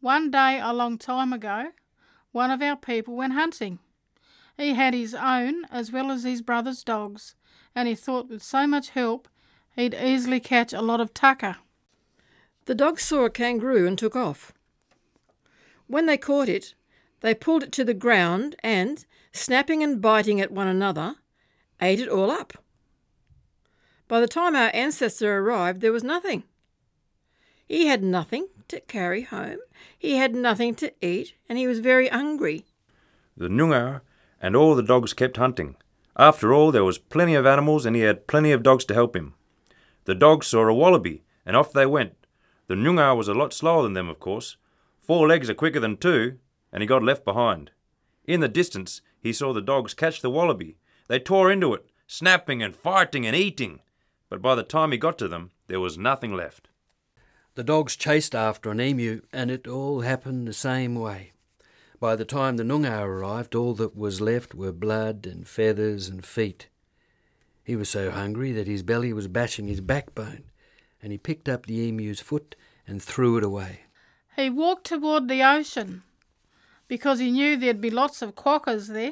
One day a long time ago, one of our people went hunting. He had his own as well as his brother's dogs, and he thought with so much help he'd easily catch a lot of tucker. The dogs saw a kangaroo and took off. When they caught it, they pulled it to the ground and, snapping and biting at one another, ate it all up. By the time our ancestor arrived, there was nothing. He had nothing to carry home, he had nothing to eat, and he was very hungry. The Noongar and all the dogs kept hunting. After all, there was plenty of animals and he had plenty of dogs to help him. The dogs saw a wallaby and off they went. The Noongar was a lot slower than them, of course. 4 legs are quicker than 2, and he got left behind. In the distance, he saw the dogs catch the wallaby. They tore into it, snapping and fighting and eating. But by the time he got to them, there was nothing left. The dogs chased after an emu, and it all happened the same way. By the time the Noongar arrived, all that was left were blood and feathers and feet. He was so hungry that his belly was bashing his backbone, and he picked up the emu's foot and threw it away. He walked toward the ocean because he knew there'd be lots of quokkas there.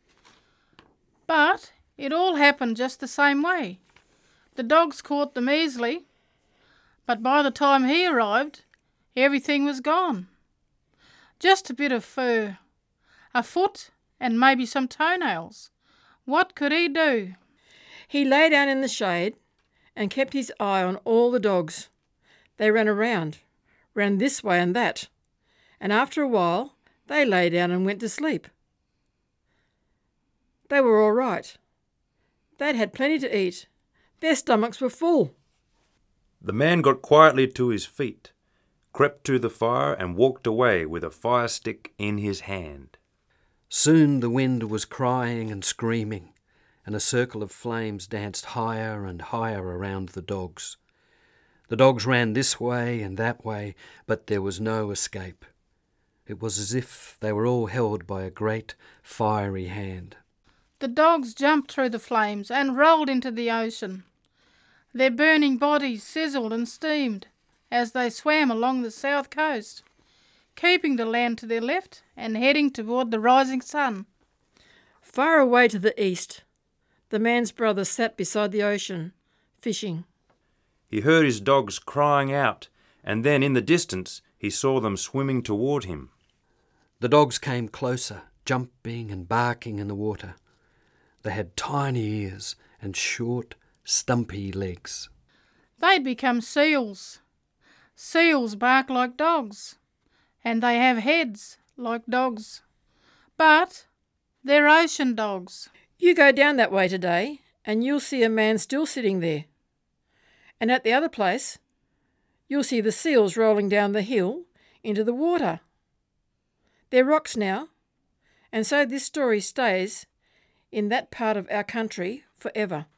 But it all happened just the same way. The dogs caught them easily, but by the time he arrived, everything was gone. Just a bit of fur, a foot, and maybe some toenails. What could he do? He lay down in the shade and kept his eye on all the dogs. They ran this way and that, and after a while they lay down and went to sleep. They were all right. They'd had plenty to eat. Their stomachs were full. The man got quietly to his feet, crept to the fire and walked away with a fire stick in his hand. Soon the wind was crying and screaming, and a circle of flames danced higher and higher around the dogs. The dogs ran this way and that way, but there was no escape. It was as if they were all held by a great fiery hand. The dogs jumped through the flames and rolled into the ocean. Their burning bodies sizzled and steamed as they swam along the south coast, keeping the land to their left and heading toward the rising sun. Far away to the east, the man's brother sat beside the ocean, fishing. He heard his dogs crying out, and then in the distance he saw them swimming toward him. The dogs came closer, jumping and barking in the water. They had tiny ears and short, stumpy legs. They'd become seals. Seals bark like dogs, and they have heads like dogs. But they're ocean dogs. You go down that way today, and you'll see a man still sitting there. And at the other place, you'll see the seals rolling down the hill into the water. They're rocks now, and so this story stays in that part of our country forever.